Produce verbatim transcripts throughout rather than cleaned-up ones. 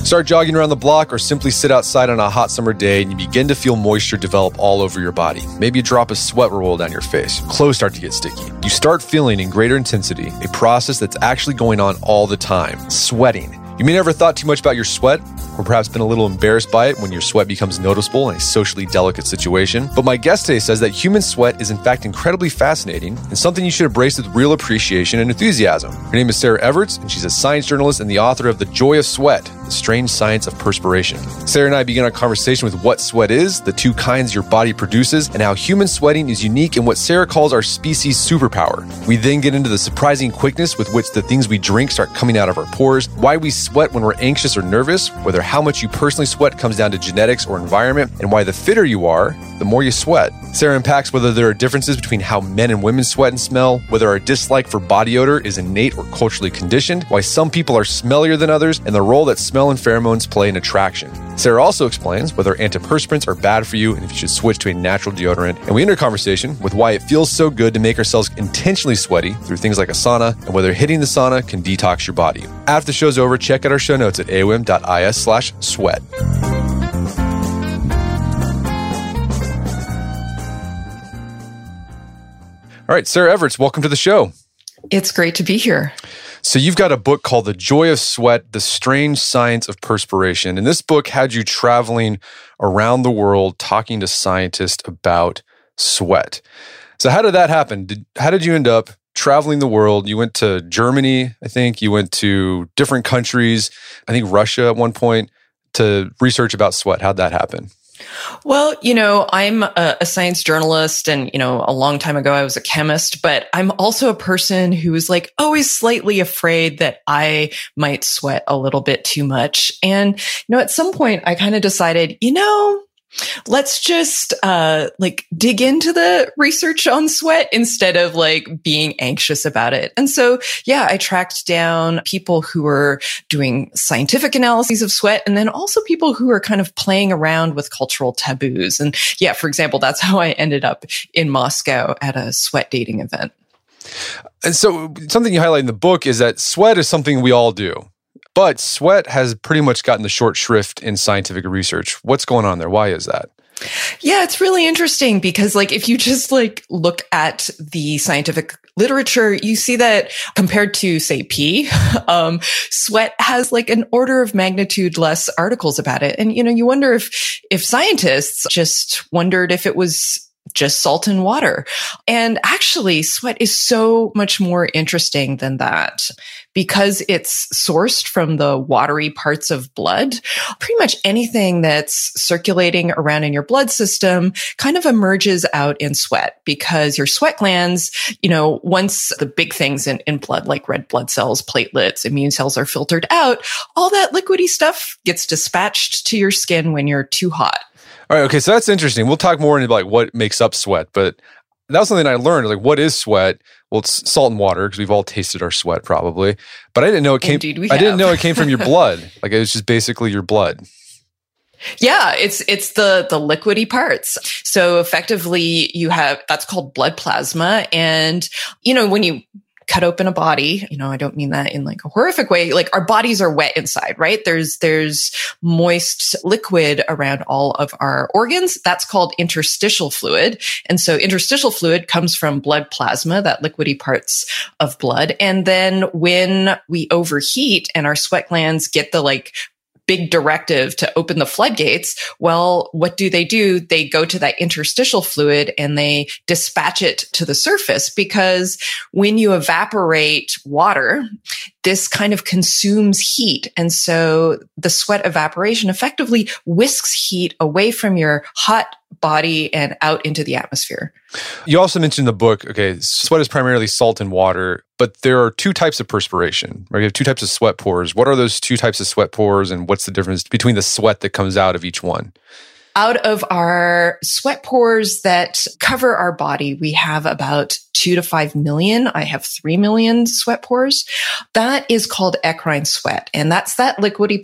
Start jogging around the block or simply sit outside on a hot summer day and you begin to feel moisture develop all over your body. Maybe a drop of sweat will roll down your face. Clothes start to get sticky. You start feeling in greater intensity a process that's actually going on all the time, sweating. You may never thought too much about your sweat, or perhaps been a little embarrassed by it when your sweat becomes noticeable in a socially delicate situation. But my guest today says that human sweat is in fact incredibly fascinating and something you should embrace with real appreciation and enthusiasm. Her name is Sarah Everts, and she's a science journalist and the author of The Joy of Sweat, The Strange Science of Perspiration. Sarah and I begin our conversation with what sweat is, the two kinds your body produces, and how human sweating is unique in what Sarah calls our species superpower. We then get into the surprising quickness with which the things we drink start coming out of our pores, why we sweat when we're anxious or nervous, whether how much you personally sweat comes down to genetics or environment, and why the fitter you are, the more you sweat. Sarah unpacks whether there are differences between how men and women sweat and smell, whether our dislike for body odor is innate or culturally conditioned, why some people are smellier than others, and the role that smell and pheromones play in attraction. Sarah also explains whether antiperspirants are bad for you and if you should switch to a natural deodorant. And we end our conversation with why it feels so good to make ourselves intentionally sweaty through things like a sauna, and whether hitting the sauna can detox your body. After the show's over, check out our show notes at aom.is slash sweat. All right, Sarah Everts, welcome to the show. It's great to be here. So you've got a book called The Joy of Sweat, The Strange Science of Perspiration. And this book had you traveling around the world talking to scientists about sweat. So how did that happen? Did, how did you end up traveling the world? You went to Germany, I think. You went to different countries, I think Russia at one point, to research about sweat. How'd that happen? Well, you know, I'm a, a science journalist and, you know, a long time ago I was a chemist, but I'm also a person who is like always slightly afraid that I might sweat a little bit too much. And, you know, at some point I kind of decided, you know, let's just uh like dig into the research on sweat instead of like being anxious about it. And so, yeah, I tracked down people who were doing scientific analyses of sweat and then also people who are kind of playing around with cultural taboos. And yeah, for example, that's how I ended up in Moscow at a sweat dating event. And so something you highlight in the book is that sweat is something we all do. But sweat has pretty much gotten the short shrift in scientific research. What's going on there? Why is that? Yeah, it's really interesting because like if you just like look at the scientific literature, you see that compared to say pee, um, sweat has like an order of magnitude less articles about it. And, you know, you wonder if, if scientists just wondered if it was just salt and water. And actually, sweat is so much more interesting than that because it's sourced from the watery parts of blood. Pretty much anything that's circulating around in your blood system kind of emerges out in sweat because your sweat glands, you know, once the big things in, in blood, like red blood cells, platelets, immune cells are filtered out, all that liquidy stuff gets dispatched to your skin when you're too hot. All right, okay, so that's interesting. We'll talk more into like what makes up sweat, but that was something I learned. Like, what is sweat? Well, it's salt and water because we've all tasted our sweat probably, but I didn't know it came. Indeed, we I have. didn't know it came from your blood. Like, it was just basically your blood. Yeah, it's it's the the liquidy parts. So effectively, you have that's called blood plasma, and you know when you cut open a body, you know, I don't mean that in like a horrific way. Like our bodies are wet inside, right? There's, there's moist liquid around all of our organs. That's called interstitial fluid. And so interstitial fluid comes from blood plasma, that liquidy parts of blood. And then when we overheat and our sweat glands get the like big directive to open the floodgates, well, what do they do? They go to that interstitial fluid and they dispatch it to the surface because when you evaporate water, this kind of consumes heat. And so the sweat evaporation effectively whisks heat away from your hot body and out into the atmosphere. You also mentioned in the book, okay, sweat is primarily salt and water, but there are two types of perspiration, right? You have two types of sweat pores. What are those two types of sweat pores and what's the difference between the sweat that comes out of each one? Out of our sweat pores that cover our body, we have about two to five million. I have three million sweat pores. That is called eccrine sweat. And that's that liquidy part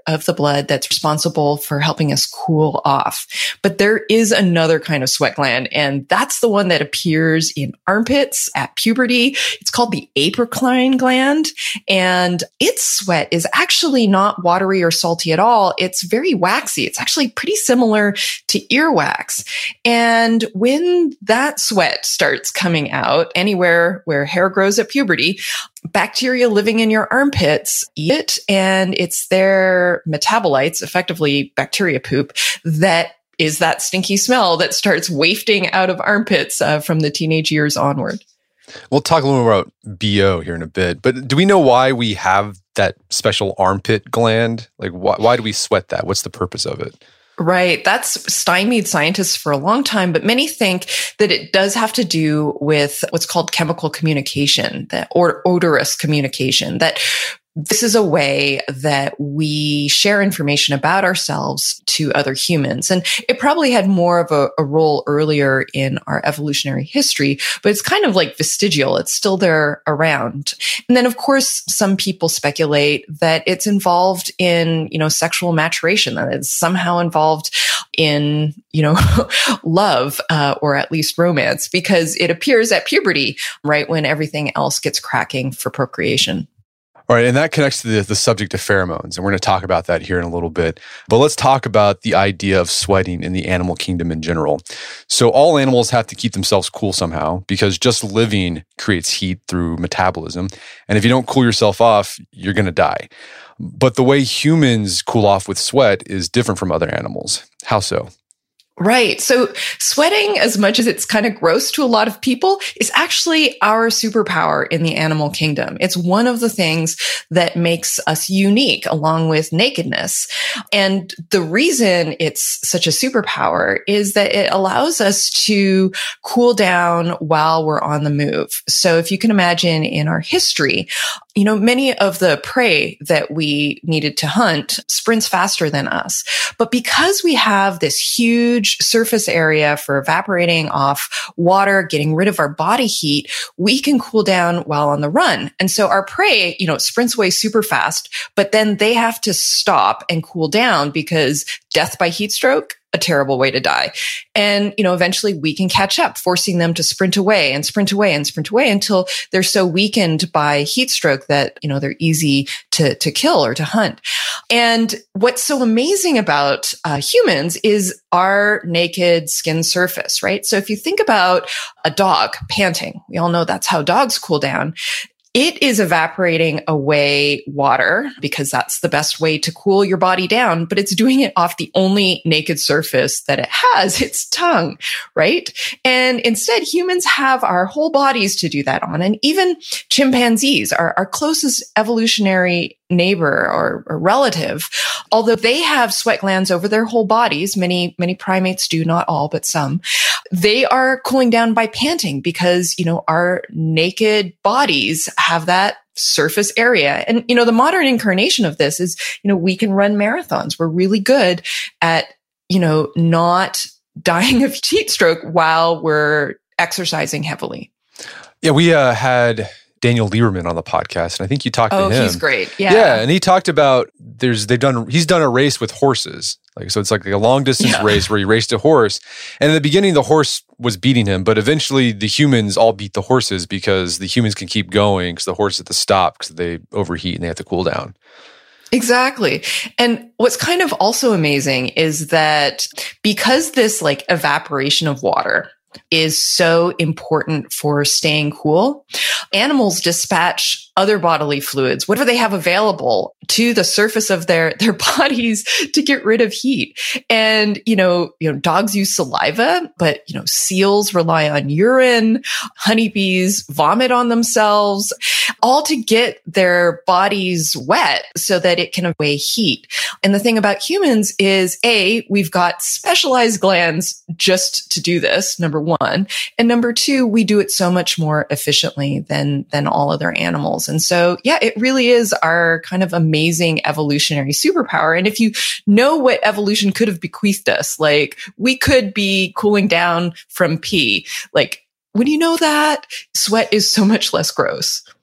of the blood that's responsible for helping us cool off. But there is another kind of sweat gland, and that's the one that appears in armpits at puberty. It's called the apocrine gland, and its sweat is actually not watery or salty at all. It's very waxy. It's actually pretty similar to earwax. And when that sweat starts coming out anywhere where hair grows at puberty, bacteria living in your armpits eat it, and it's their metabolites, effectively bacteria poop, that is that stinky smell that starts wafting out of armpits uh, from the teenage years onward. We'll talk a little more about B O here in a bit, but do we know why we have that special armpit gland? Like, why, why do we sweat that? What's the purpose of it? Right. That's stymied scientists for a long time, but many think that it does have to do with what's called chemical communication, that or odorous communication, that this is a way that we share information about ourselves to other humans. And it probably had more of a, a role earlier in our evolutionary history, but it's kind of like vestigial. It's still there around. And then, of course, some people speculate that it's involved in, you know, sexual maturation, that it's somehow involved in, you know, love, uh, or at least romance, because it appears at puberty, right when everything else gets cracking for procreation. All right, and that connects to the, the subject of pheromones, and we're going to talk about that here in a little bit. But let's talk about the idea of sweating in the animal kingdom in general. So all animals have to keep themselves cool somehow, because just living creates heat through metabolism. And if you don't cool yourself off, you're going to die. But the way humans cool off with sweat is different from other animals. How so? Right. So sweating, as much as it's kind of gross to a lot of people, is actually our superpower in the animal kingdom. It's one of the things that makes us unique, along with nakedness. And the reason it's such a superpower is that it allows us to cool down while we're on the move. So if you can imagine in our history, you know, many of the prey that we needed to hunt sprints faster than us. But because we have this huge surface area for evaporating off water, getting rid of our body heat, we can cool down while on the run. And so our prey, you know, sprints away super fast, but then they have to stop and cool down because death by heat stroke, a terrible way to die. And, you know, eventually we can catch up, forcing them to sprint away and sprint away and sprint away until they're so weakened by heat stroke that, you know, they're easy to, to kill or to hunt. And what's so amazing about uh, humans is our naked skin surface, right? So if you think about a dog panting, we all know that's how dogs cool down. It is evaporating away water because that's the best way to cool your body down, but it's doing it off the only naked surface that it has, its tongue, right? And instead, humans have our whole bodies to do that on. And even chimpanzees, our, our closest evolutionary neighbor or, or relative, although they have sweat glands over their whole bodies, many, many primates do, not all, but some, they are cooling down by panting because, you know, our naked bodies have that surface area. And, you know, the modern incarnation of this is, you know, we can run marathons. We're really good at, you know, not dying of heat stroke while we're exercising heavily. Yeah, we uh, had Daniel Lieberman on the podcast, and I think you talked oh, to him. Oh, he's great. Yeah. Yeah, and he talked about there's they've done he's done a race with horses. Like so it's like a long distance yeah. race where he raced a horse. And in the beginning the horse was beating him, but eventually the humans all beat the horses because the humans can keep going because the horse at the stop because they overheat and they have to cool down. Exactly. And what's kind of also amazing is that because this like evaporation of water is so important for staying cool, animals dispatch other bodily fluids, whatever they have available, to the surface of their, their bodies to get rid of heat. And, you know, you know, dogs use saliva, but, you know, seals rely on urine, honeybees vomit on themselves, all to get their bodies wet so that it can away heat. And the thing about humans is, A, we've got specialized glands just to do this, number one. And number two, we do it so much more efficiently than, than all other animals. And so, yeah, it really is our kind of amazing evolutionary superpower. And if you know what evolution could have bequeathed us, like we could be cooling down from pee. Like, when you know that, sweat is so much less gross.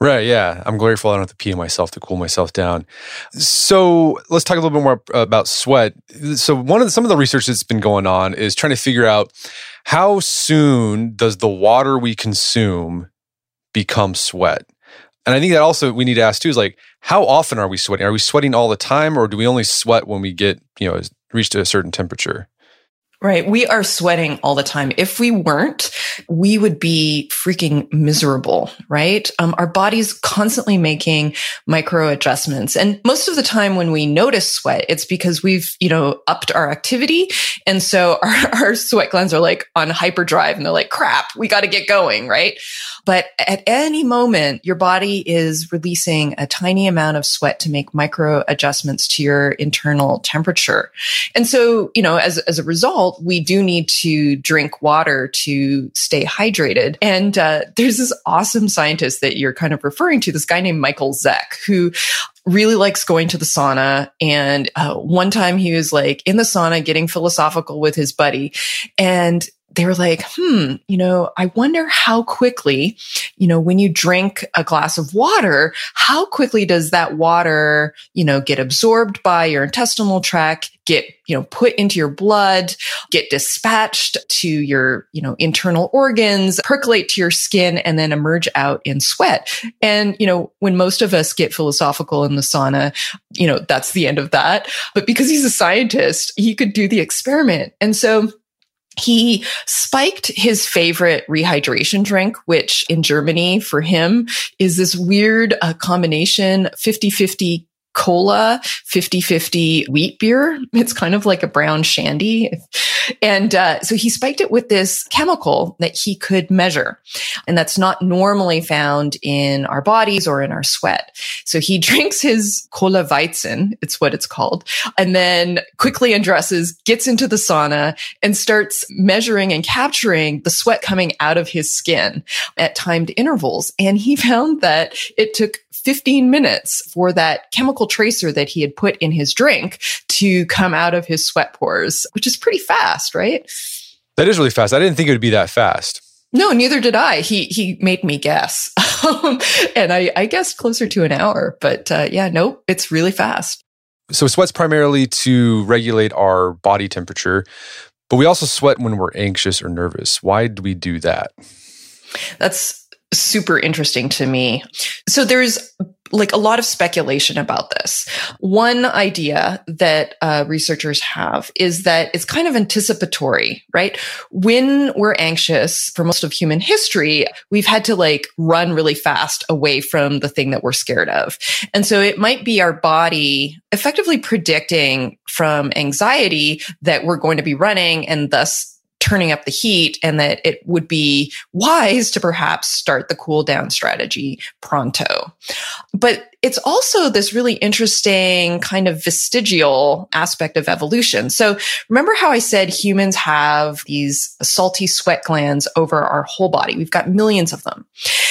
Right, yeah. I'm grateful I don't have to pee on myself to cool myself down. So let's talk a little bit more about sweat. So one of the, some of the research that's been going on is trying to figure out how soon does the water we consume become sweat? And I think that also we need to ask too is like, how often are we sweating? Are we sweating all the time, or do we only sweat when we get, you know, reached a certain temperature? Right. We are sweating all the time. If we weren't, we would be freaking miserable, right? Um, our body's constantly making micro adjustments. And most of the time when we notice sweat, it's because we've, you know, upped our activity. And so our, our sweat glands are like on hyperdrive and they're like, crap, we got to get going, right? But at any moment, your body is releasing a tiny amount of sweat to make micro adjustments to your internal temperature. And so, you know, as, as a result, we do need to drink water to stay hydrated. And uh, there's this awesome scientist that you're kind of referring to, this guy named Michael Zeck, who really likes going to the sauna. And uh, one time he was like in the sauna getting philosophical with his buddy. And they were like, hmm, you know, I wonder how quickly, you know, when you drink a glass of water, how quickly does that water, you know, get absorbed by your intestinal tract, get, you know, put into your blood, get dispatched to your, you know, internal organs, percolate to your skin, and then emerge out in sweat. And, you know, when most of us get philosophical in the sauna, you know, that's the end of that. But because he's a scientist, he could do the experiment. And so he spiked his favorite rehydration drink, which in Germany for him is this weird uh, combination fifty-fifty cola, fifty-fifty wheat beer. It's kind of like a brown shandy. And uh, so he spiked it with this chemical that he could measure. And that's not normally found in our bodies or in our sweat. So he drinks his Cola Weizen, it's what it's called, and then quickly undresses, gets into the sauna, and starts measuring and capturing the sweat coming out of his skin at timed intervals. And he found that it took fifteen minutes for that chemical tracer that he had put in his drink to come out of his sweat pores, which is pretty fast, right? That is really fast. I didn't think it would be that fast. No, neither did I. He he made me guess. and I, I guessed closer to an hour. But uh, yeah, nope, it's really fast. So sweat's primarily to regulate our body temperature, but we also sweat when we're anxious or nervous. Why do we do that? That's super interesting to me. So there's like a lot of speculation about this. One idea that uh, researchers have is that it's kind of anticipatory, right? When we're anxious, for most of human history, we've had to like run really fast away from the thing that we're scared of. And so it might be our body effectively predicting from anxiety that we're going to be running and thus turning up the heat, and that it would be wise to perhaps start the cool down strategy pronto. But it's also this really interesting kind of vestigial aspect of evolution. So remember how I said humans have these salty sweat glands over our whole body? We've got millions of them.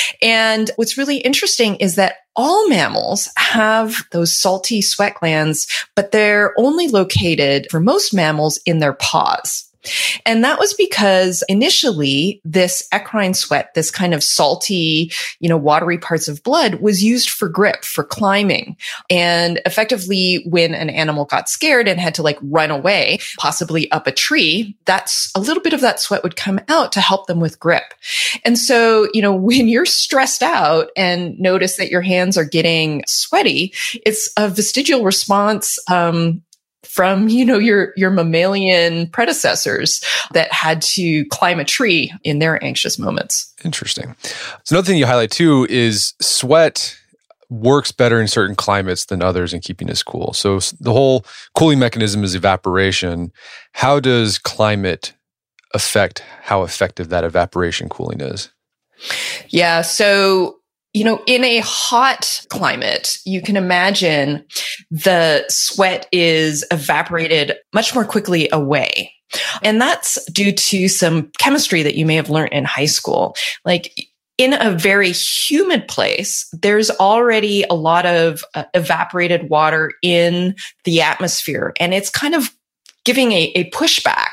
And what's really interesting is that all mammals have those salty sweat glands, but they're only located for most mammals in their paws. And that was because initially this eccrine sweat, this kind of salty, you know, watery parts of blood was used for grip, for climbing. And effectively when an animal got scared and had to like run away, possibly up a tree, that's a little bit of that sweat would come out to help them with grip. And so, you know, when you're stressed out and notice that your hands are getting sweaty, it's a vestigial response, um, from, you know, your, your mammalian predecessors that had to climb a tree in their anxious moments. Interesting. So another thing you highlight too is sweat works better in certain climates than others in keeping us cool. So the whole cooling mechanism is evaporation. How does climate affect how effective that evaporation cooling is? Yeah. So you know, in a hot climate, you can imagine the sweat is evaporated much more quickly away. And that's due to some chemistry that you may have learned in high school. Like in a very humid place, there's already a lot of uh, evaporated water in the atmosphere. And it's kind of giving a, a pushback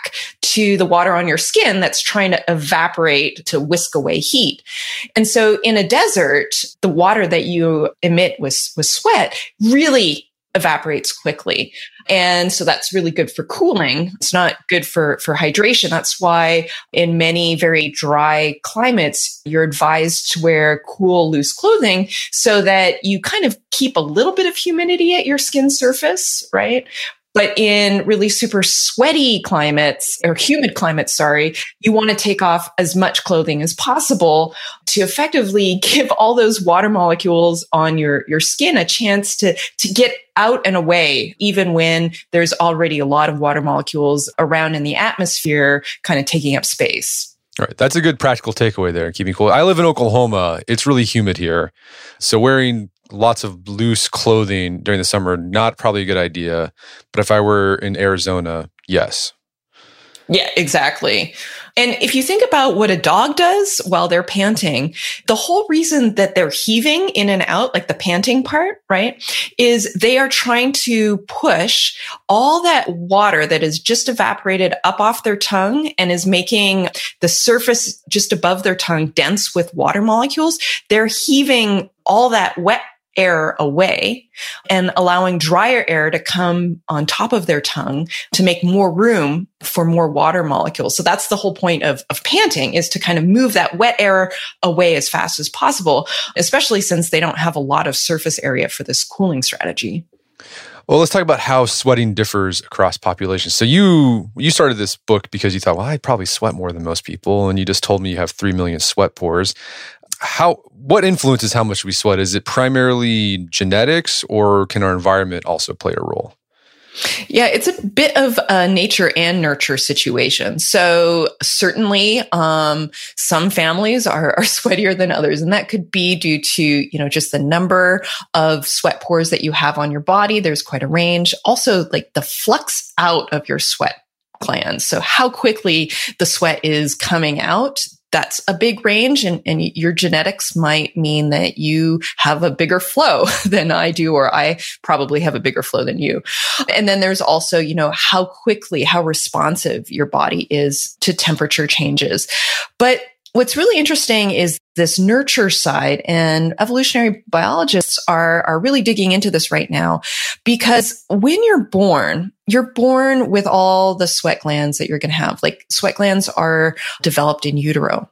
to the water on your skin that's trying to evaporate to whisk away heat. And so in a desert, the water that you emit with, with sweat really evaporates quickly. And so that's really good for cooling. It's not good for, for hydration. That's why in many very dry climates, you're advised to wear cool, loose clothing so that you kind of keep a little bit of humidity at your skin surface, right? But in really super sweaty climates or humid climates, sorry, you want to take off as much clothing as possible to effectively give all those water molecules on your, your skin a chance to, to get out and away, even when there's already a lot of water molecules around in the atmosphere, kind of taking up space. All right. That's a good practical takeaway there, keeping cool. I live in Oklahoma. It's really humid here. So wearing lots of loose clothing during the summer, not probably a good idea. But if I were in Arizona, yes. Yeah, exactly. And if you think about what a dog does while they're panting, the whole reason that they're heaving in and out, like the panting part, right, is they are trying to push all that water that is just evaporated up off their tongue and is making the surface just above their tongue dense with water molecules. They're heaving all that wet air away and allowing drier air to come on top of their tongue to make more room for more water molecules. So that's the whole point of, of panting, is to kind of move that wet air away as fast as possible, especially since they don't have a lot of surface area for this cooling strategy. Well, let's talk about how sweating differs across populations. So you you started this book because you thought, well, I probably sweat more than most people, and you just told me you have three million sweat pores. How what influences how much we sweat? Is it primarily genetics, or can our environment also play a role? Yeah, it's a bit of a nature and nurture situation. So certainly, um, some families are, are sweatier than others, and that could be due to, you know, just the number of sweat pores that you have on your body. There's quite a range. Also, like the flux out of your sweat glands. So how quickly the sweat is coming out. That's a big range, and, and your genetics might mean that you have a bigger flow than I do, or I probably have a bigger flow than you. And then there's also, you know, how quickly, how responsive your body is to temperature changes. But what's really interesting is this nurture side, and evolutionary biologists are, are really digging into this right now, because when you're born, you're born with all the sweat glands that you're going to have. Like sweat glands are developed in utero,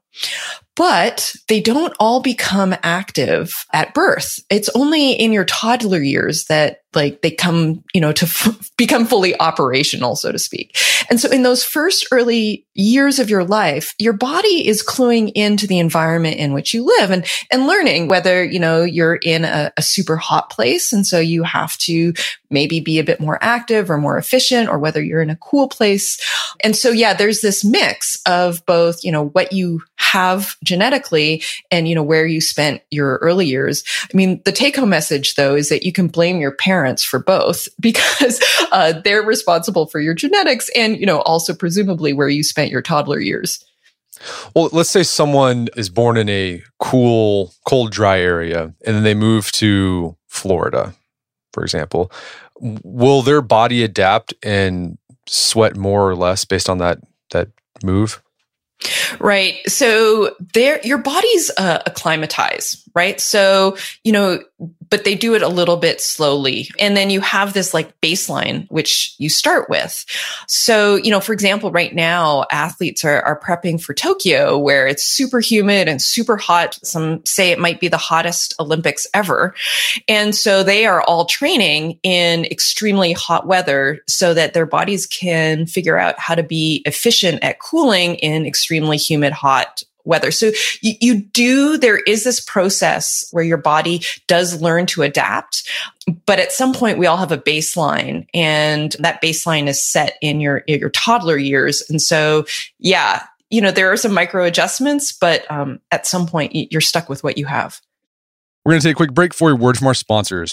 but they don't all become active at birth. It's only in your toddler years that like they come, you know, to f- become fully operational, so to speak. And so in those first early years of your life, your body is cluing into the environment in which you live and, and learning whether, you know, you're in a, a super hot place. And so you have to maybe be a bit more active or more efficient, or whether you're in a cool place. And so, yeah, there's this mix of both, you know, what you have genetically and, you know, where you spent your early years. I mean, the take home message though, is that you can blame your parents for both, because uh, they're responsible for your genetics and, you know, also presumably where you spent your toddler years. Well, let's say someone is born in a cool, cold, dry area, and then they move to Florida, for example. Will their body adapt and sweat more or less based on that that move? Right. So there, your body's uh, acclimatize, right? So, you know, but they do it a little bit slowly. And then you have this like baseline, which you start with. So, you know, for example, right now, athletes are, are prepping for Tokyo, where it's super humid and super hot. Some say it might be the hottest Olympics ever. And so they are all training in extremely hot weather so that their bodies can figure out how to be efficient at cooling in extremely humid, hot weather. So you, you do, there is this process where your body does learn to adapt, but at some point we all have a baseline, and that baseline is set in your, in your toddler years. And so, yeah, you know, there are some micro adjustments, but um, at some point you're stuck with what you have. We're going to take a quick break for a word from our sponsors.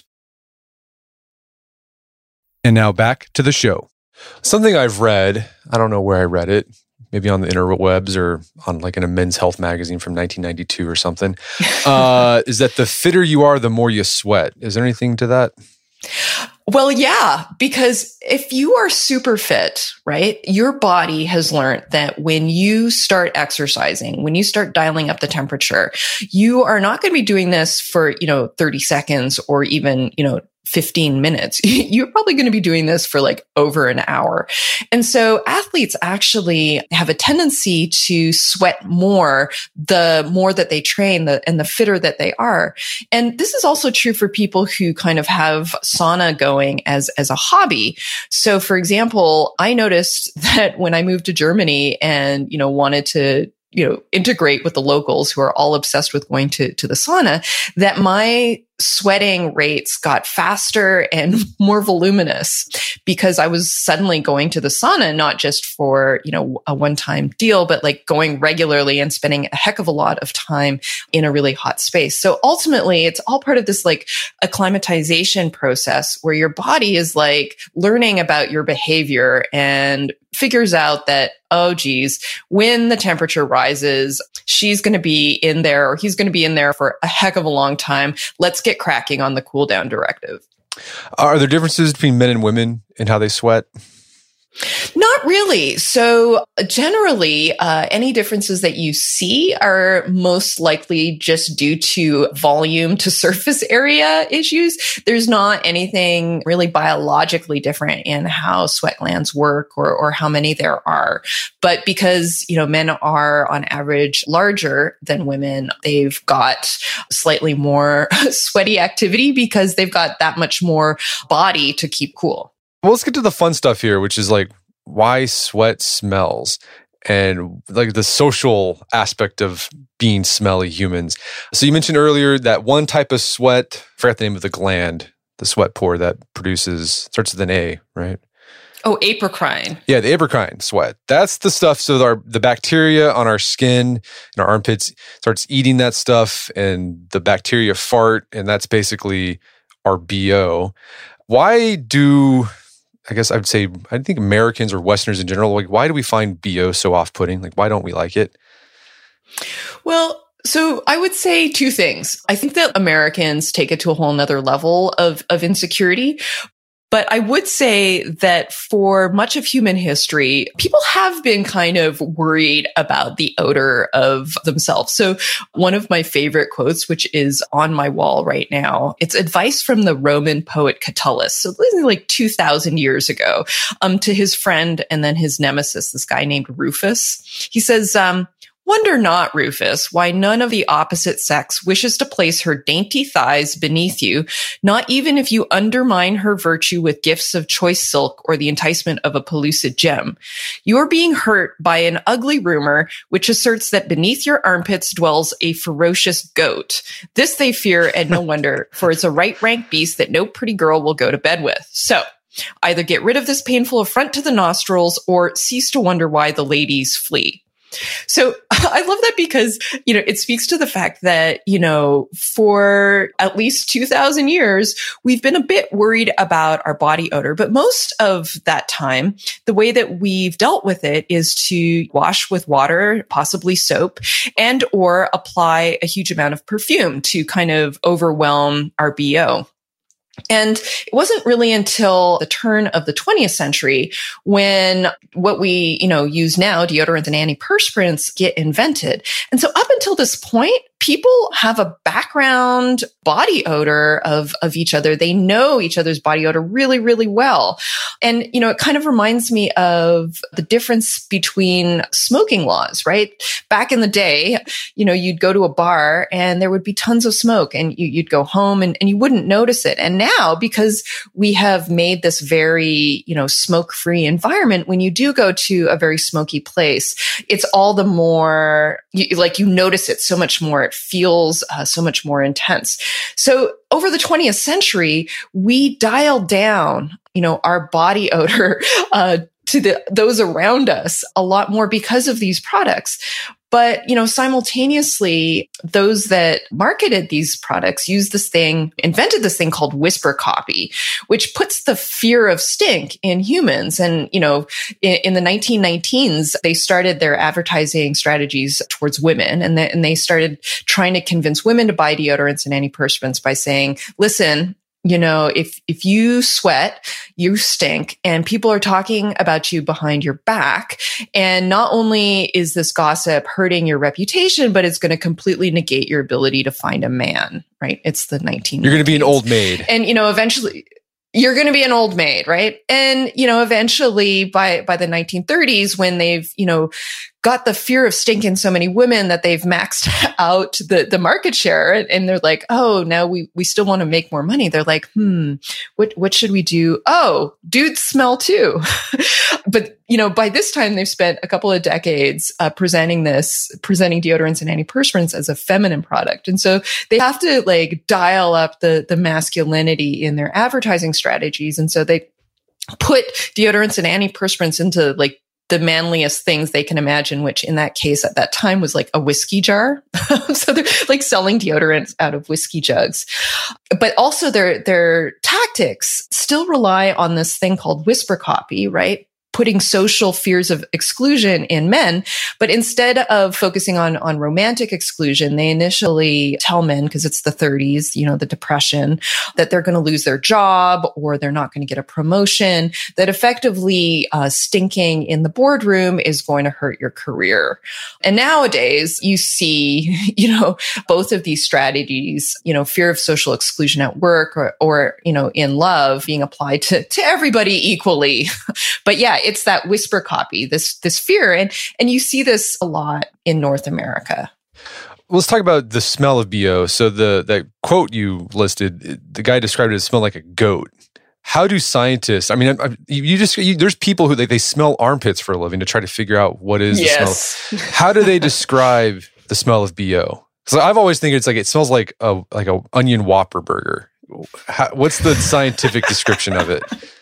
And now back to the show. Something I've read, I don't know where I read it, maybe on the interwebs or on like in a Men's Health magazine from nineteen ninety-two or something, uh, is that the fitter you are, the more you sweat. Is there anything to that? Well, yeah, because if you are super fit, right, your body has learned that when you start exercising, when you start dialing up the temperature, you are not going to be doing this for, you know, thirty seconds or even, you know, fifteen minutes. You're probably going to be doing this for like over an hour. And so athletes actually have a tendency to sweat more the more that they train the, and the fitter that they are. And this is also true for people who kind of have sauna going as, as a hobby. So for example, I noticed that when I moved to Germany and, you know, wanted to you know, integrate with the locals who are all obsessed with going to, to the sauna, that my sweating rates got faster and more voluminous because I was suddenly going to the sauna, not just for, you know, a one-time deal, but like going regularly and spending a heck of a lot of time in a really hot space. So ultimately, it's all part of this like acclimatization process where your body is like learning about your behavior and figures out that, oh, geez, when the temperature rises, she's going to be in there or he's going to be in there for a heck of a long time. Let's get cracking on the cool down directive. Are there differences between men and women in how they sweat? Not really. So generally, uh, any differences that you see are most likely just due to volume to surface area issues. There's not anything really biologically different in how sweat glands work or, or how many there are. But because, you know, men are on average larger than women, they've got slightly more sweaty activity because they've got that much more body to keep cool. Well, let's get to the fun stuff here, which is like why sweat smells and like the social aspect of being smelly humans. So you mentioned earlier that one type of sweat, I forgot the name of the gland, the sweat pore that produces, starts with an A, right? Oh, apocrine. Yeah, the apocrine sweat. That's the stuff. So our the bacteria on our skin and our armpits starts eating that stuff and the bacteria fart, and that's basically our B O. Why do... I guess I would say, I think Americans or Westerners in general, like, why do we find B O so off-putting? Like, why don't we like it? Well, so I would say two things. I think that Americans take it to a whole nother level of, of insecurity. But I would say that for much of human history, people have been kind of worried about the odor of themselves. So one of my favorite quotes, which is on my wall right now, it's advice from the Roman poet Catullus. So this is like two thousand years ago, um, to his friend and then his nemesis, this guy named Rufus. He says, um, "Wonder not, Rufus, why none of the opposite sex wishes to place her dainty thighs beneath you, not even if you undermine her virtue with gifts of choice silk or the enticement of a pellucid gem. You are being hurt by an ugly rumor which asserts that beneath your armpits dwells a ferocious goat. This they fear, and no wonder, for it's a right rank beast that no pretty girl will go to bed with. So either get rid of this painful affront to the nostrils or cease to wonder why the ladies flee." So I love that because, you know, it speaks to the fact that, you know, for at least two thousand years, we've been a bit worried about our body odor. But most of that time, the way that we've dealt with it is to wash with water, possibly soap, and or apply a huge amount of perfume to kind of overwhelm our B O. And it wasn't really until the turn of the twentieth century when what we, you know, use now, deodorants and antiperspirants, get invented. And so up until this point, people have a background body odor of, of each other. They know each other's body odor really, really well. And, you know, it kind of reminds me of the difference between smoking laws, right? Back in the day, you know, you'd go to a bar and there would be tons of smoke and you, you'd go home and, and you wouldn't notice it. And now, because we have made this very, you know, smoke-free environment, when you do go to a very smoky place, it's all the more, you, like you notice it so much more. It feels uh, so much more intense. So over the twentieth century, we dialed down, you know, our body odor uh, to the those around us a lot more because of these products. But, you know, simultaneously, those that marketed these products used this thing, invented this thing called whisper copy, which puts the fear of stink in humans. And, you know, in, in the nineteen nineteens, they started their advertising strategies towards women. And, they, and they started trying to convince women to buy deodorants and antiperspirants by saying, listen, You know, if, if you sweat, you stink, and people are talking about you behind your back. And not only is this gossip hurting your reputation, but it's going to completely negate your ability to find a man, right? It's the nineteen nineties. You're going to be an old maid. And, you know, eventually you're going to be an old maid, right? And, you know, eventually by, by the nineteen thirties, when they've, you know, got the fear of stinking so many women that they've maxed out the, the market share. And they're like, oh, now we, we still want to make more money. They're like, hmm, what, what should we do? Oh, dudes smell too. But, you know, by this time they've spent a couple of decades uh, presenting this, presenting deodorants and antiperspirants as a feminine product. And so they have to like dial up the, the masculinity in their advertising strategies. And so they put deodorants and antiperspirants into like the manliest things they can imagine, which in that case at that time was like a whiskey jar. So they're like selling deodorants out of whiskey jugs. But also their, their tactics still rely on this thing called whisper copy, right? Putting social fears of exclusion in men. But instead of focusing on, on romantic exclusion, they initially tell men, because it's the thirties, you know, the depression, that they're going to lose their job or they're not going to get a promotion, that effectively uh, stinking in the boardroom is going to hurt your career. And nowadays you see, you know, both of these strategies, you know, fear of social exclusion at work or, or you know, in love being applied to, to everybody equally. But yeah, it's that whisper copy, this this fear. And and you see this a lot in North America. Well, let's talk about the smell of B O. So the that quote you listed, the guy described it as smell like a goat. How do scientists, I mean, you just, you, there's people who they, they smell armpits for a living to try to figure out what is yes. the smell. How do they describe the smell of B O? So I've always think it's like, it smells like a like a onion Whopper burger. How, what's the scientific description of it?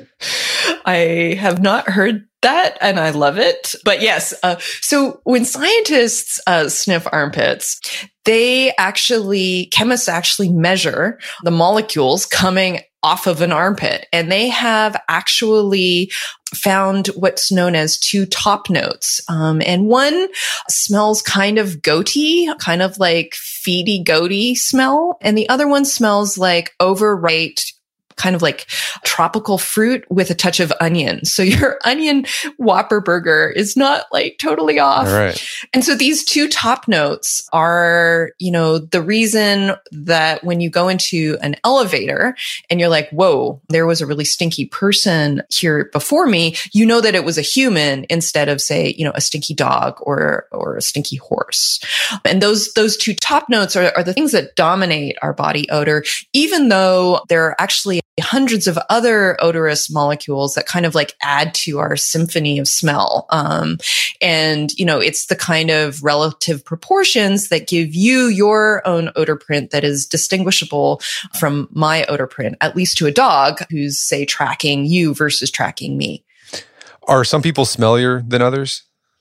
I have not heard that, and I love it. But yes, uh, so when scientists uh, sniff armpits, they actually, chemists actually measure the molecules coming off of an armpit, and they have actually found what's known as two top notes. Um, and one smells kind of goaty, kind of like feety goaty smell. And the other one smells like overripe, kind of like tropical fruit with a touch of onion. So your onion Whopper burger is not like totally off. All right. And so these two top notes are, you know, the reason that when you go into an elevator and you're like, whoa, there was a really stinky person here before me, you know that it was a human instead of, say, you know, a stinky dog or, or a stinky horse. And those, those two top notes are, are the things that dominate our body odor, even though there are actually hundreds of other odorous molecules that kind of like add to our symphony of smell. Um, and, you know, it's the kind of relative proportions that give you your own odor print that is distinguishable from my odor print, at least to a dog who's, say, tracking you versus tracking me. Are some people smellier than others?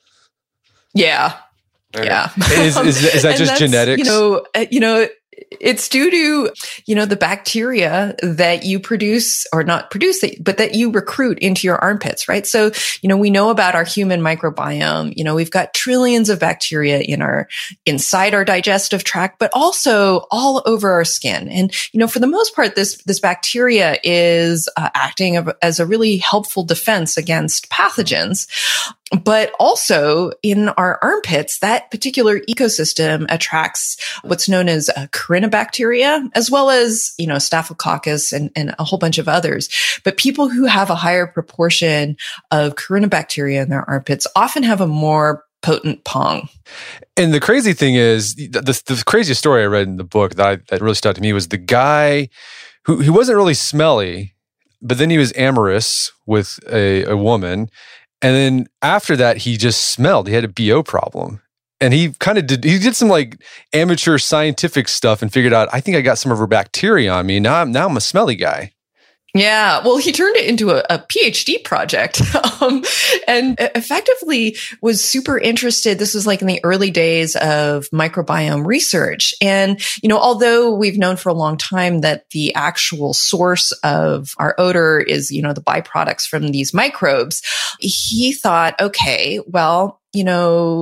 Yeah. Okay. Yeah. Is, is, is that just genetics? You know, uh, you know, it's due to, you know, the bacteria that you produce or not produce, but that you recruit into your armpits, right? So, you know, we know about our human microbiome. You know, we've got trillions of bacteria in our, inside our digestive tract, but also all over our skin. And, you know, for the most part, this, this bacteria is uh, acting as a really helpful defense against pathogens. But also in our armpits, that particular ecosystem attracts what's known as uh, Corynebacteria, as well as, you know, Staphylococcus and, and a whole bunch of others. But people who have a higher proportion of Corynebacteria in their armpits often have a more potent pong. And the crazy thing is, the, the, the craziest story I read in the book that I, that really stuck to me was the guy who he wasn't really smelly, but then he was amorous with a, a woman. And then after that, he just smelled. He had a B O problem. And he kind of did, he did some like amateur scientific stuff and figured out, I think I got some of her bacteria on me. Now I'm, now I'm a smelly guy. Yeah. Well, he turned it into a, a PhD project um, and effectively was super interested. This was like in the early days of microbiome research. And, you know, although we've known for a long time that the actual source of our odor is, you know, the byproducts from these microbes, he thought, okay, well, you know,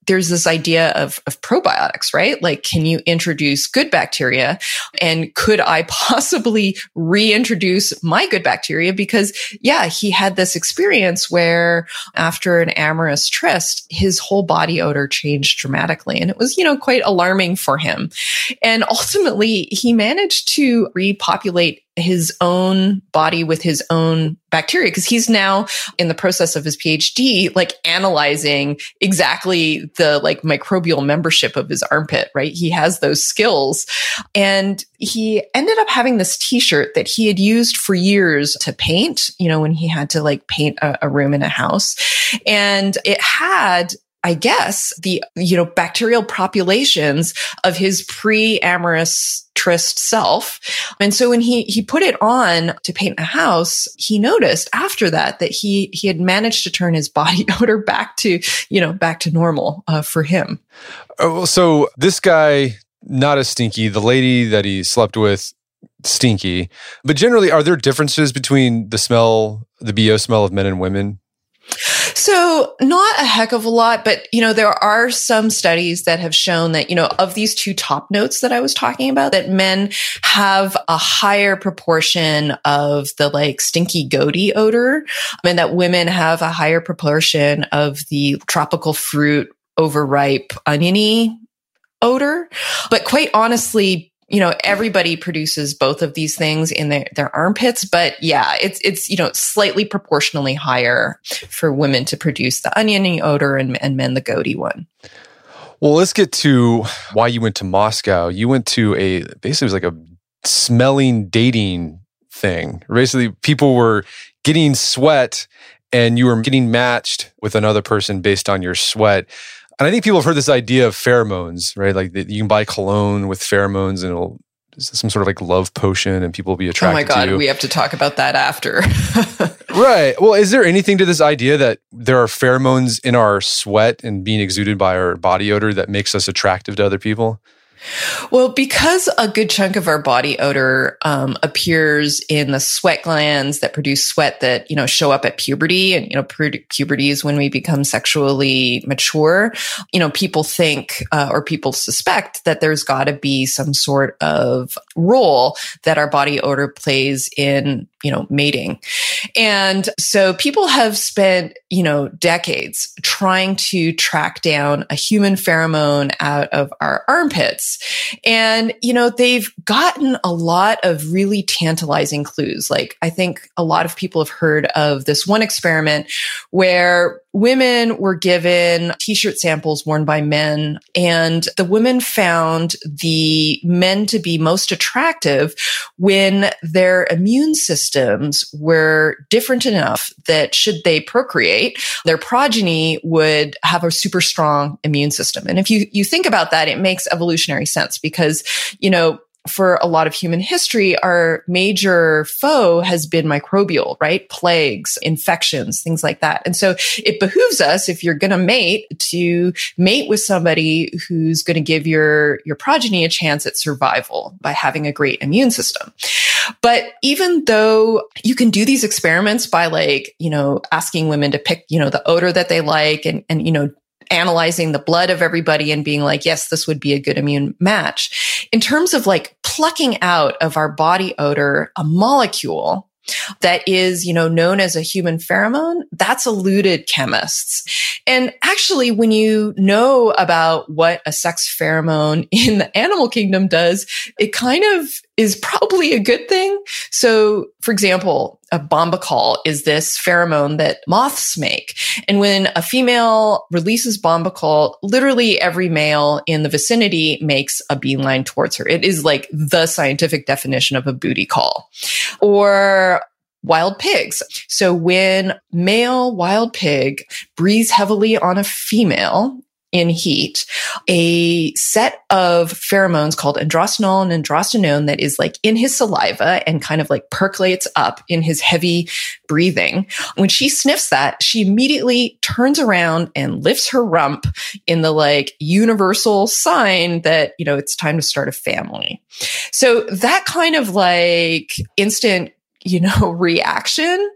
there's this idea of, of probiotics, right? Like, can you introduce good bacteria? And could I possibly reintroduce my good bacteria? Because yeah, he had this experience where after an amorous tryst, his whole body odor changed dramatically. And it was, you know, quite alarming for him. And ultimately, he managed to repopulate his own body with his own bacteria, because he's now in the process of his PhD, like analyzing exactly the like microbial membership of his armpit, right? He has those skills. And he ended up having this t-shirt that he had used for years to paint, you know, when he had to like paint a, a room in a house. And it had, I guess, the, you know, bacterial populations of his pre-amorous tryst self. And so when he, he put it on to paint a house, he noticed after that, that he, he had managed to turn his body odor back to, you know, back to normal uh, for him. Oh, so this guy, not as stinky, the lady that he slept with, stinky, but generally, are there differences between the smell, the B O smell of men and women? So not a heck of a lot, but, you know, there are some studies that have shown that, you know, of these two top notes that I was talking about, that men have a higher proportion of the like stinky goaty odor, and that women have a higher proportion of the tropical fruit, overripe, oniony odor. But quite honestly, you know, everybody produces both of these things in their, their armpits, but yeah, it's, it's, you know, slightly proportionally higher for women to produce the oniony odor and, and men the goaty one. Well, let's get to why you went to Moscow. You went to a, basically it was like a smelling dating thing. Basically, people were getting sweat and you were getting matched with another person based on your sweat. And I think people have heard this idea of pheromones, right? Like you can buy cologne with pheromones and it'll some sort of like love potion and people will be attracted to you. Oh my God, we have to talk about that after. Right. Well, is there anything to this idea that there are pheromones in our sweat and being exuded by our body odor that makes us attractive to other people? Well, because a good chunk of our body odor um, appears in the sweat glands that produce sweat that, you know, show up at puberty, and, you know, pu- puberty is when we become sexually mature. You know, people think uh, or people suspect that there's got to be some sort of role that our body odor plays in, you know, mating. And so people have spent, you know, decades trying to track down a human pheromone out of our armpits. And, you know, they've gotten a lot of really tantalizing clues. Like, I think a lot of people have heard of this one experiment where women were given t-shirt samples worn by men, and the women found the men to be most attractive when their immune systems were different enough that should they procreate, their progeny would have a super strong immune system. And if you, you think about that, it makes evolutionary sense because, you know, for a lot of human history, our major foe has been microbial, right? Plagues, infections, things like that. And so it behooves us, if you're going to mate, to mate with somebody who's going to give your, your progeny a chance at survival by having a great immune system. But even though you can do these experiments by like, you know, asking women to pick, you know, the odor that they like and, and, you know, analyzing the blood of everybody and being like, yes, this would be a good immune match. In terms of like plucking out of our body odor a molecule that is, you know, known as a human pheromone, that's eluded chemists. And actually, when you know about what a sex pheromone in the animal kingdom does, it kind of is probably a good thing. So, for example, a bombacol is this pheromone that moths make. And when a female releases bombacol, literally every male in the vicinity makes a beeline towards her. It is like the scientific definition of a booty call. Or wild pigs. So when male wild pig breathes heavily on a female in heat, a set of pheromones called androstenol and androstenone that is like in his saliva and kind of like percolates up in his heavy breathing. When she sniffs that, she immediately turns around and lifts her rump in the like universal sign that, you know, it's time to start a family. So that kind of like instant you know, reaction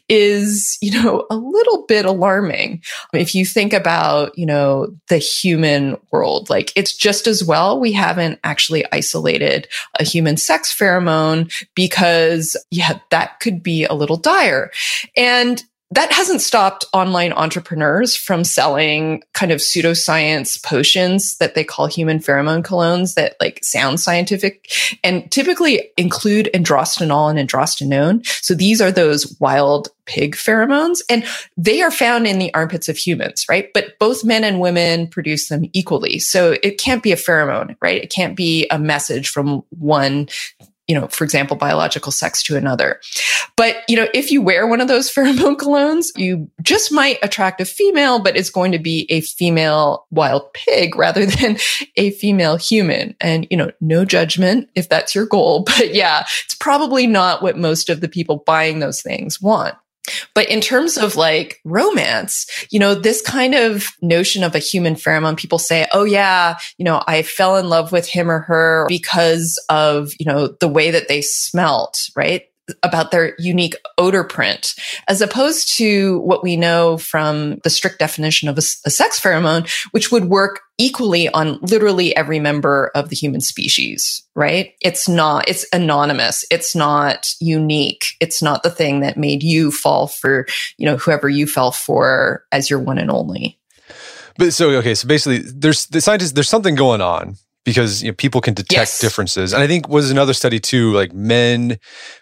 is, you know, a little bit alarming. If you think about, you know, the human world, like it's just as well we haven't actually isolated a human sex pheromone because, yeah, that could be a little dire. And that hasn't stopped online entrepreneurs from selling kind of pseudoscience potions that they call human pheromone colognes that like sound scientific and typically include androstenol and androstenone. So these are those wild pig pheromones and they are found in the armpits of humans, right? But both men and women produce them equally. So it can't be a pheromone, right? It can't be a message from one, you know, for example, biological sex to another. But, you know, if you wear one of those pheromone colognes, you just might attract a female, but it's going to be a female wild pig rather than a female human. And, you know, no judgment if that's your goal. But yeah, it's probably not what most of the people buying those things want. But in terms of like romance, you know, this kind of notion of a human pheromone, people say, oh yeah, you know, I fell in love with him or her because of, you know, the way that they smelt, right? About their unique odor print, as opposed to what we know from the strict definition of a, a sex pheromone, which would work equally on literally every member of the human species, right? It's not, it's anonymous. It's not unique. It's not the thing that made you fall for, you know, whoever you fell for as your one and only. But so, okay, so basically there's the scientists, there's something going on. Because you know, people can detect yes. differences. And I think was another study too, like men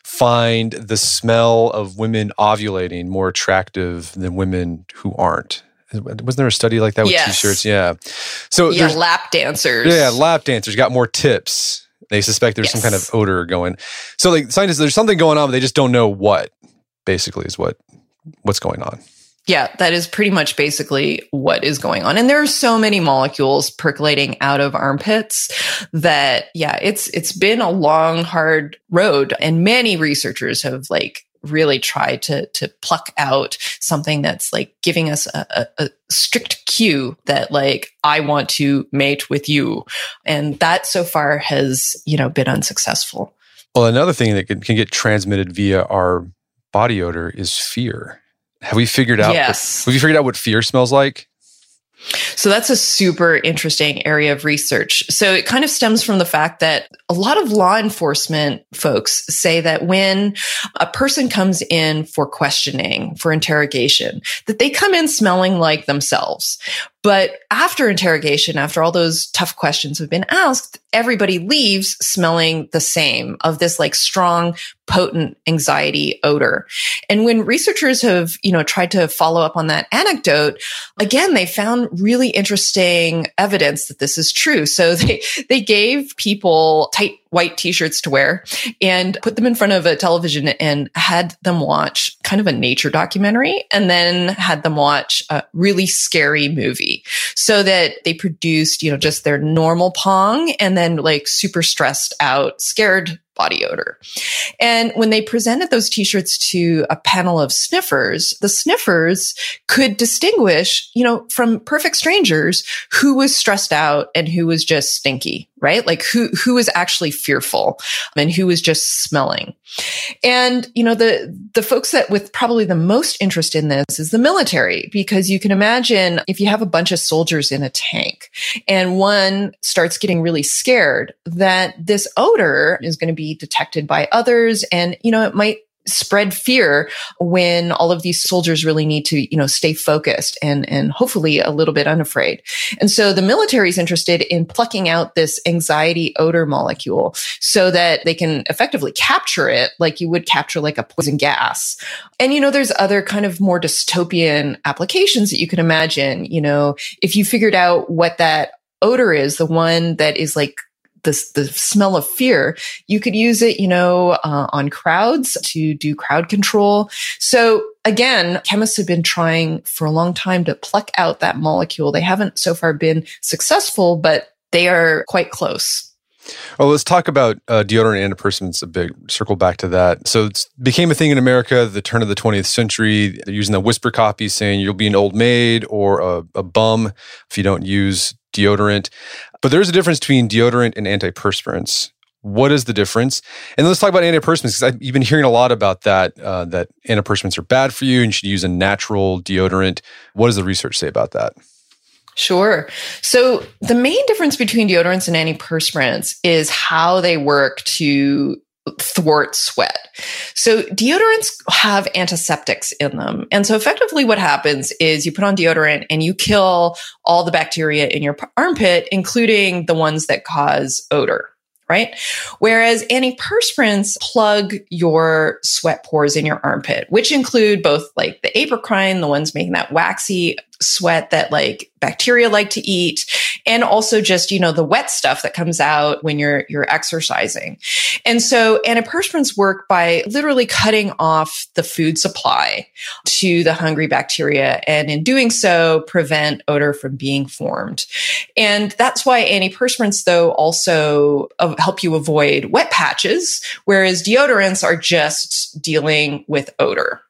find the smell of women ovulating more attractive than women who aren't. Wasn't there a study like that with yes. t-shirts? Yeah. So yeah, lap dancers. Yeah, lap dancers got more tips. They suspect there's yes. some kind of odor going. So like scientists, there's something going on, but they just don't know what, basically is what what's going on. Yeah, that is pretty much basically what is going on. And there are so many molecules percolating out of armpits that, yeah, it's it's been a long, hard road. And many researchers have like really tried to to pluck out something that's like giving us a, a, a strict cue that like, I want to mate with you. And that so far has, you know, been unsuccessful. Well, another thing that can, can get transmitted via our body odor is fear. Have we figured out? Yes. What, have you figured out what fear smells like? So that's a super interesting area of research. So it kind of stems from the fact that a lot of law enforcement folks say that when a person comes in for questioning, for interrogation, that they come in smelling like themselves. But after interrogation, after all those tough questions have been asked, everybody leaves smelling the same, of this like strong, potent anxiety odor. And when researchers have, you know, tried to follow up on that anecdote, again, they found really interesting evidence that this is true. So they, they gave people tight white t-shirts to wear and put them in front of a television and had them watch kind of a nature documentary and then had them watch a really scary movie so that they produced, you know, just their normal pong and then like super stressed out, scared body odor. And when they presented those t-shirts to a panel of sniffers, the sniffers could distinguish, you know, from perfect strangers who was stressed out and who was just stinky, right? Like who, who was actually fearful and who was just smelling. And, you know, the, the folks that with probably the most interest in this is the military, because you can imagine if you have a bunch of soldiers in a tank and one starts getting really scared, that this odor is going to be detected by others. And, you know, it might spread fear when all of these soldiers really need to, you know, stay focused and, and hopefully a little bit unafraid. And so the military is interested in plucking out this anxiety odor molecule so that they can effectively capture it like you would capture like a poison gas. And, you know, there's other kind of more dystopian applications that you can imagine. You know, if you figured out what that odor is, the one that is like the, the smell of fear, you could use it, you know, uh, on crowds to do crowd control. So again, chemists have been trying for a long time to pluck out that molecule. They haven't so far been successful, but they are quite close. Well, let's talk about uh, deodorant antiperspirants a bit. Circle back to that. So it became a thing in America at the turn of the twentieth century. They're using the whisper copy saying you'll be an old maid or a, a bum if you don't use deodorant. But there's a difference between deodorant and antiperspirants. What is the difference? And let's talk about antiperspirants, because you've been hearing a lot about that, uh, that antiperspirants are bad for you and you should use a natural deodorant. What does the research say about that? Sure. So the main difference between deodorants and antiperspirants is how they work to thwart sweat. So deodorants have antiseptics in them. And so effectively what happens is you put on deodorant and you kill all the bacteria in your armpit, including the ones that cause odor. Right? Whereas antiperspirants plug your sweat pores in your armpit, which include both like the apocrine, the ones making that waxy sweat that like bacteria like to eat, and also just, you know, the wet stuff that comes out when you're, you're exercising. And so antiperspirants work by literally cutting off the food supply to the hungry bacteria. And in doing so, prevent odor from being formed. And that's why antiperspirants, though, also help you avoid wet patches, whereas deodorants are just dealing with odor.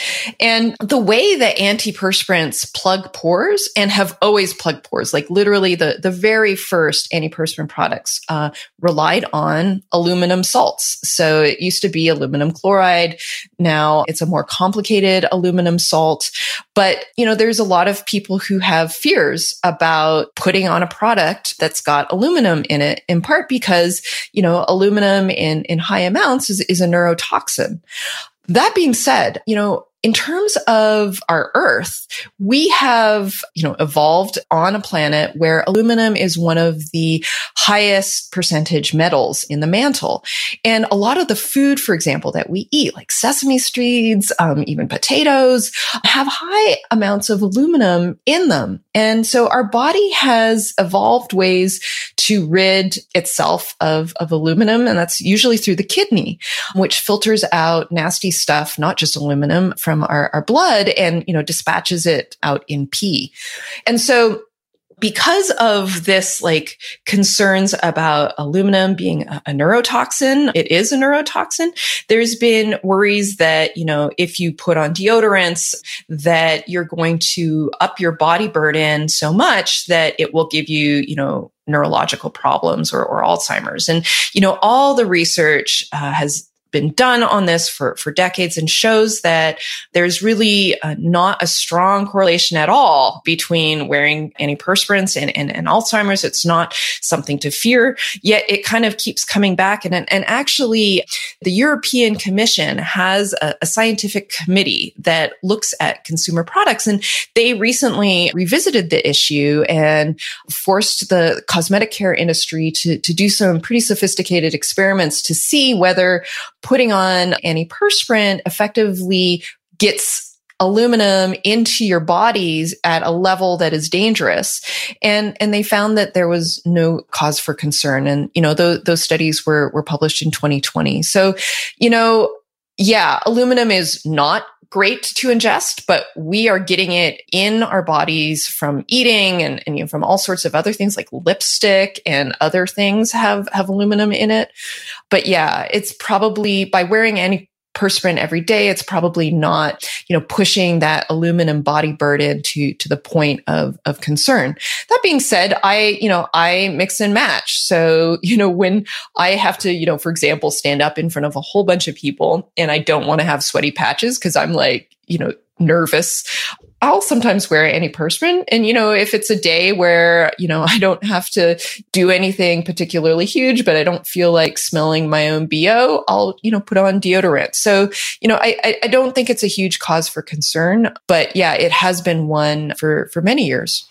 And the way that antiperspirants plug pores and have always plugged pores, like literally the, the very first antiperspirant products uh, relied on aluminum salts. So it used to be aluminum chloride. Now it's a more complicated aluminum salt. But, you know, there's a lot of people who have fears about putting on a product that's got aluminum in it, in part because, you know, aluminum in, in high amounts is, is a neurotoxin. That being said, you know, in terms of our Earth, we have, you know, evolved on a planet where aluminum is one of the highest percentage metals in the mantle. And a lot of the food, for example, that we eat, like sesame seeds, um, even potatoes, have high amounts of aluminum in them. And so our body has evolved ways to rid itself of, of aluminum, and that's usually through the kidney, which filters out nasty stuff, not just aluminum, from our, our blood and, you know, dispatches it out in pee. And so because of this, like, concerns about aluminum being a, a neurotoxin, it is a neurotoxin. There's been worries that, you know, if you put on deodorants, that you're going to up your body burden so much that it will give you, you know, neurological problems or, or Alzheimer's. And, you know, all the research uh, has been done on this for, for decades and shows that there's really uh, not a strong correlation at all between wearing antiperspirants and, and, and Alzheimer's. It's not something to fear, yet it kind of keeps coming back. And, and actually, the European Commission has a, a scientific committee that looks at consumer products, and they recently revisited the issue and forced the cosmetic care industry to, to do some pretty sophisticated experiments to see whether putting on antiperspirant effectively gets aluminum into your bodies at a level that is dangerous. And, and they found that there was no cause for concern. And, you know, those, those studies were, were published in twenty twenty. So, you know, yeah, aluminum is not great to ingest, but we are getting it in our bodies from eating and, and you know, from all sorts of other things like lipstick and other things have, have aluminum in it. But yeah, it's probably by wearing antiperspirant every day, it's probably not, you know, pushing that aluminum body burden to, to the point of, of concern. That being said, I, you know, I mix and match. So, you know, when I have to, you know, for example, stand up in front of a whole bunch of people and I don't want to have sweaty patches because I'm like, you know, nervous, I'll sometimes wear antiperspirant. And, you know, if it's a day where, you know, I don't have to do anything particularly huge, but I don't feel like smelling my own B O, I'll, you know, put on deodorant. So, you know, I, I don't think it's a huge cause for concern, but yeah, it has been one for, for many years.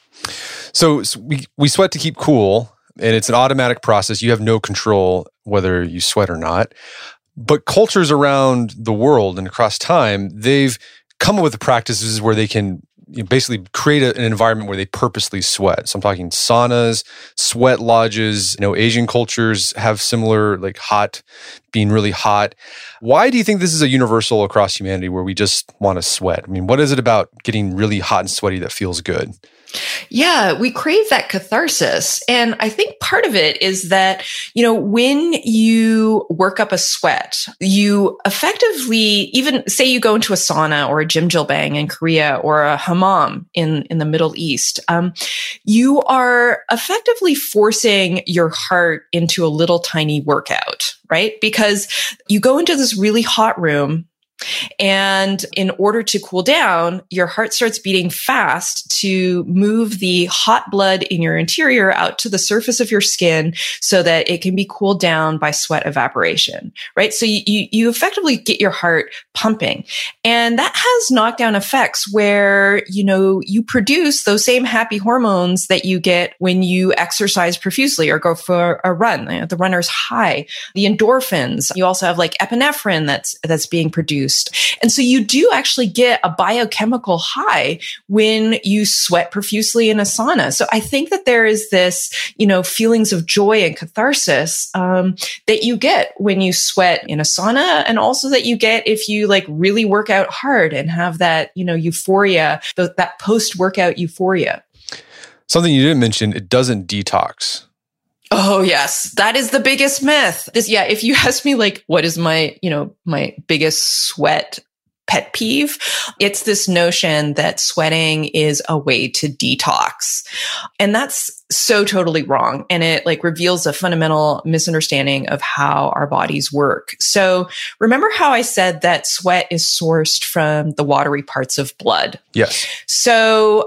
So, so we, we sweat to keep cool, and it's an automatic process. You have no control whether you sweat or not. But cultures around the world and across time, they've come up with the practices where they can, you know, basically create a, an environment where they purposely sweat. So I'm talking saunas, sweat lodges. You know, Asian cultures have similar like hot being really hot. Why do you think this is a universal across humanity where we just want to sweat? I mean, what is it about getting really hot and sweaty that feels good? Yeah, we crave that catharsis. And I think part of it is that, you know, when you work up a sweat, you effectively, even say you go into a sauna or a jjimjilbang in Korea or a hammam in, in the Middle East, um, you are effectively forcing your heart into a little tiny workout, right? Because you go into this really hot room, and in order to cool down, your heart starts beating fast to move the hot blood in your interior out to the surface of your skin so that it can be cooled down by sweat evaporation, right? So you, you, you effectively get your heart pumping. And that has knockdown effects where, you know, you produce those same happy hormones that you get when you exercise profusely or go for a run. You know, the runner's high, the endorphins. You also have like epinephrine that's, that's being produced. And so you do actually get a biochemical high when you sweat profusely in a sauna. So I think that there is this, you know, feelings of joy and catharsis um, that you get when you sweat in a sauna, and also that you get if you like really work out hard and have that, you know, euphoria, th- that post-workout euphoria. Something you didn't mention, it doesn't detox. Oh, yes. That is the biggest myth. This, yeah. If you ask me, like, what is my, you know, my biggest sweat pet peeve, it's this notion that sweating is a way to detox. And that's so totally wrong. And it like reveals a fundamental misunderstanding of how our bodies work. So remember how I said that sweat is sourced from the watery parts of blood? Yes. So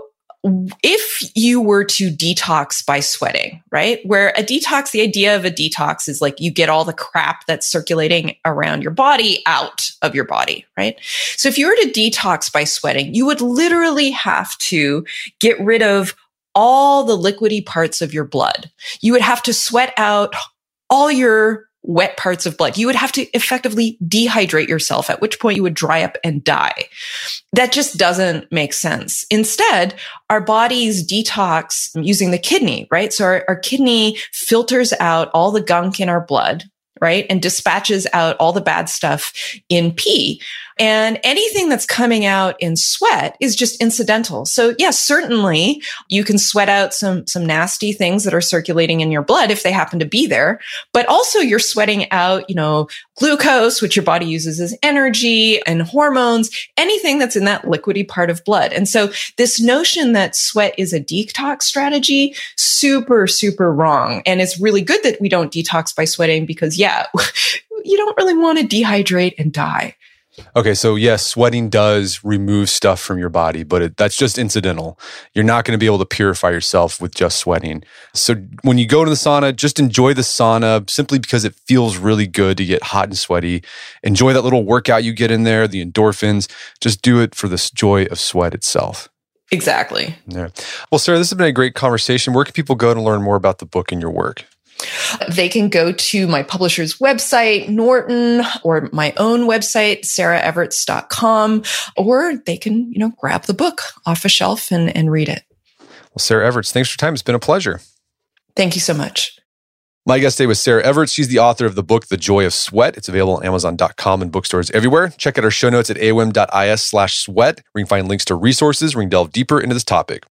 if you were to detox by sweating, right? Where a detox, the idea of a detox is like you get all the crap that's circulating around your body out of your body, right? So if you were to detox by sweating, you would literally have to get rid of all the liquidy parts of your blood. You would have to sweat out all your wet parts of blood. You would have to effectively dehydrate yourself, at which point you would dry up and die. That just doesn't make sense. Instead, our bodies detox using the kidney, right? So our, our kidney filters out all the gunk in our blood, right? And dispatches out all the bad stuff in pee. And anything that's coming out in sweat is just incidental. So yes, certainly you can sweat out some, some nasty things that are circulating in your blood if they happen to be there, but also you're sweating out, you know, glucose, which your body uses as energy, and hormones, anything that's in that liquidy part of blood. And so this notion that sweat is a detox strategy, super, super wrong. And it's really good that we don't detox by sweating because yeah, you don't really want to dehydrate and die. Okay, so yes, sweating does remove stuff from your body, but it, that's just incidental. You're not going to be able to purify yourself with just sweating. So when you go to the sauna, just enjoy the sauna simply because it feels really good to get hot and sweaty. Enjoy that little workout you get in there, the endorphins. Just do it for the joy of sweat itself. Exactly. Yeah. Well, Sarah, this has been a great conversation. Where can people go to learn more about the book and your work? They can go to my publisher's website, Norton, or my own website, sarah everts dot com, or they can, you know, grab the book off a shelf and, and read it. Well, Sarah Everts, thanks for your time. It's been a pleasure. Thank you so much. My guest today was Sarah Everts. She's the author of the book, The Joy of Sweat. It's available on amazon dot com and bookstores everywhere. Check out our show notes at A O M dot I S slash sweat, where you can find links to resources where you can delve deeper into this topic.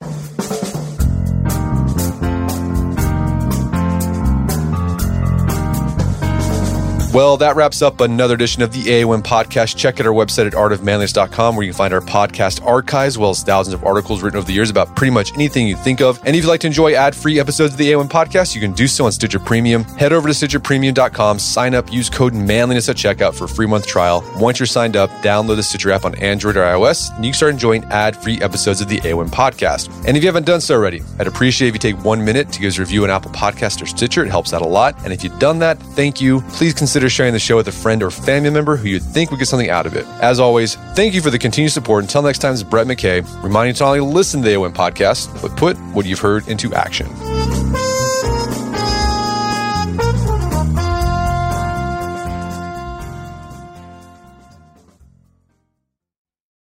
Well, that wraps up another edition of the A O M Podcast. Check out our website at art of manliness dot com, where you can find our podcast archives, as well as thousands of articles written over the years about pretty much anything you think of. And if you'd like to enjoy ad-free episodes of the A O M Podcast, you can do so on Stitcher Premium. Head over to stitcher premium dot com, sign up, use code manliness at checkout for a free month trial. Once you're signed up, download the Stitcher app on Android or iOS, and you can start enjoying ad-free episodes of the A O M Podcast. And if you haven't done so already, I'd appreciate if you take one minute to give us a review on Apple Podcasts or Stitcher. It helps out a lot. And if you've done that, thank you. Please consider sharing the show with a friend or family member who you'd think would get something out of it. As always, thank you for the continued support. Until next time, this is Brett McKay, reminding you to not only listen to the A O M Podcast, but put what you've heard into action.